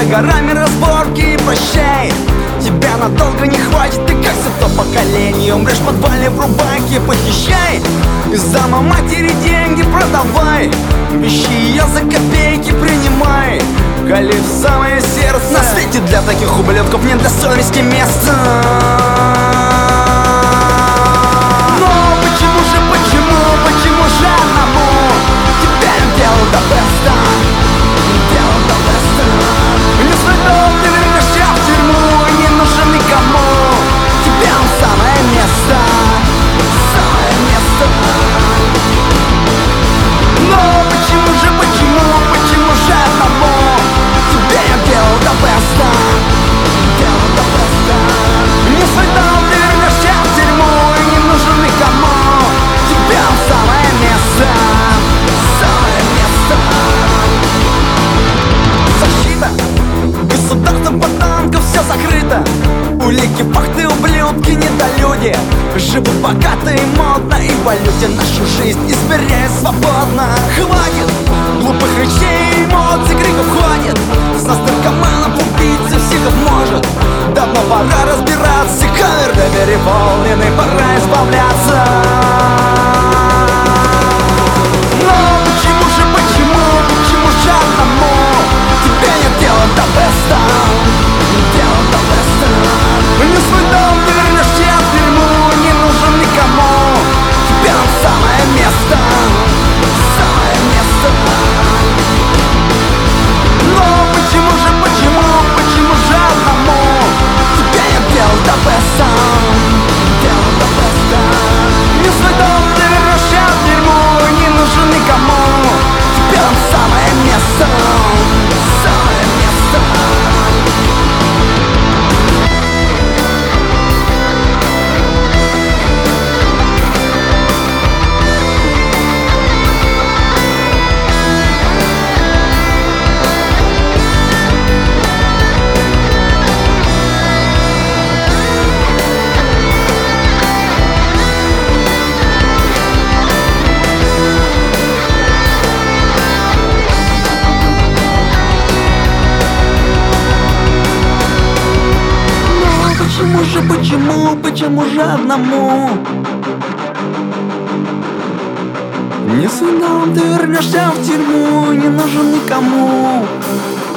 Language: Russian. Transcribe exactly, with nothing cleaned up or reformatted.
за горами разборки и прощай. Тебя надолго не хватит, ты как за то поколение. Умрешь в подвале в рубахе, похищай. Из дома матери деньги продавай, вещи ее за копейки принимай. Кали в самое сердце. На свете для таких ублюдков нет для совести места. Но почему же, почему, почему же одному теперь дело до беста, дело до беста? Не следов, ты вернешься в тюрьму, не нужен никому. Тебе он самое место, самое место. Но почему же, почему, почему же одному теперь дело до беста, дело до беста? Не следов, ты вернешься в тюрьму, не нужен никому. Тебе он самое место, самое место. Защита государством подонков, все закрыто. Улики, факты, ублюдки, недолюди живут богато и модно, и в валюте нашу жизнь измеряет свободно. Хватит глупых речей, эмоций, криков хватит. С нас наркоманов, убийцы, психов может. Давно пора разбираться, камеры переполнены, пора избавляться. Но почему же, почему, почему же одному тебе нет дела до беста, дела до беста? Не свой дом, ты вернешься в тюрьму, не нужен никому. Тебе он самое место, самое место. Но почему же, почему, почему же одному тебе нет дела до беста, дела до беста? Не свой дом, ты вернешься в тюрьму, не нужен никому. Тебе он самое место, самое место. Почему же, почему, почему же одному? Не судом, ты вернешься в тюрьму, не нужен никому.